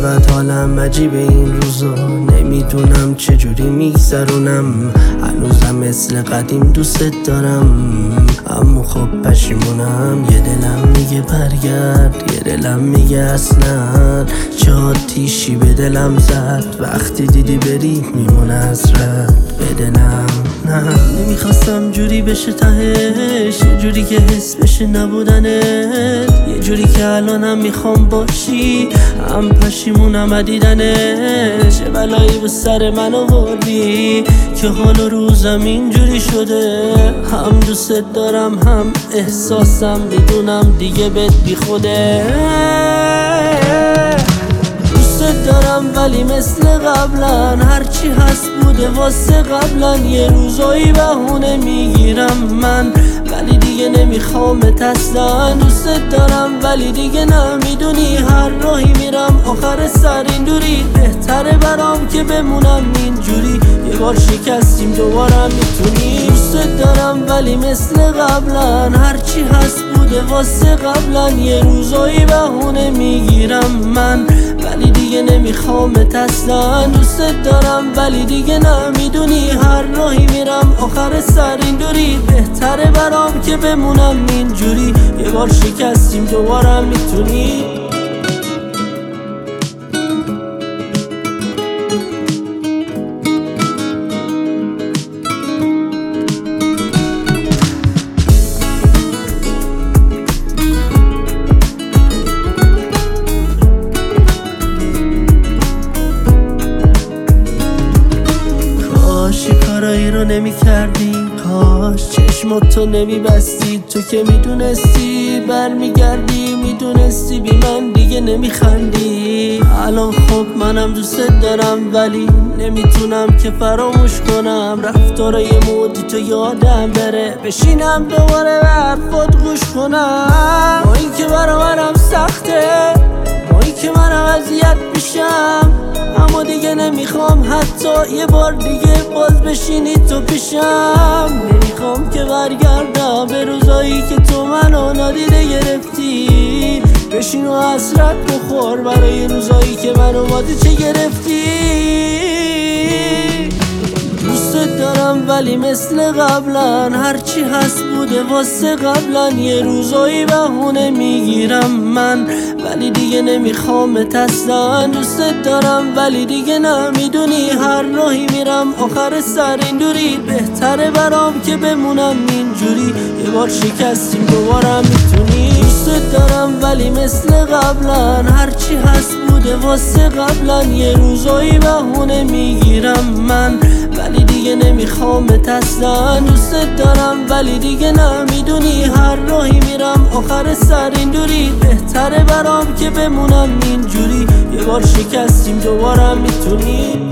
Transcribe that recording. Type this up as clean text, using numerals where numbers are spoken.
چقدر حالم عجیبه این روزا، نمیدونم چجوری میگذرونم. هنوزم مثل قدیم دوست دارم، اما خب پشیمونم. یه دلم میگه برگرد، یه دلم میگه اصلا چه آتیشی به دلم زد. وقتی دیدی بری میمونه حسرت به دلم. نه نمیخواستم جوری بشه تهش، یه جوری که حس بشه نبودنت، یه جوری که الانم میخوام باشی، هم پشیمونم ندیدنت. چه بلایی به سر من آوردی که حال و روزم اینجوری شده. هم دوست دارم هم احساسم، میدونم دیگه بهت بی خوده. دوست دارم ولی مثل قبلا، هرچی هست بوده واسه قبلا. یه روزایی بهونه میگیرم من، ولی دیگه نمیخوامت اصلا. دوست دارم ولی دیگه نمیدونی هر راهی میرم آخر سر این دوری. بهتره برام که بمونم اینجوری، یه بار شکستیم دوباره میتونی. دوست دارم ولی مثل قبلا، هرچی هست بوده واسه قبلا. یه روزایی بهونه میگیرم من، ولی دیگه نمیخوامت اصلا. دوست دارم ولی دیگه نمیدونی هر راهی میرم آخر سر این دوری. بهتره برام که بمونم اینجوری، یه بار شکستیم دوباره میتونی. کارایی رو نمی کردی، کاش چشماتو نمی بستی. تو که میدونستی برمیگردی، میدونستی بی من دیگه نمی خندی. الان خب منم دوست دارم ولی نمیتونم که فراموش کنم. رفتارای مودی تو یادم بره، بشینم دوباره به حرفات گوش کنم. با این که برا منم سخته، با این که منم اذیت میشم، اما دیگه نمیخوام حتی یه بار دیگه باز بشینی تو پیشم. نمیخوام که برگردم به روزایی که تو منو نادیده گرفتی. بشین و حسرت بخور برای روزایی که منو بازی گرفتی. دوست دارم ولی مثل قبلا، هرچی هست بوده واسه قبلا. یه روزایی بهونه میگیرم من، ولی دیگه نمیخوامت اصلا. دوست دارم ولی دیگه نمیدونی هر راهی میرم آخر سر این دوری. بهتره برام که بمونم اینجوری، یه بار شکستیم دوباره میتونی. دوست دارم ولی مثل قبلا، هرچی هست بوده واسه قبلا. یه روزایی بهونه میگیرم من، ولی دیگه نمیخوامت اصلا. دوست دارم ولی دیگه نمیدونی هر راهی میرم آخر سر این دوری. بهتره برام که بمونم اینجوری، یه بار شکستیم دوباره میتونی.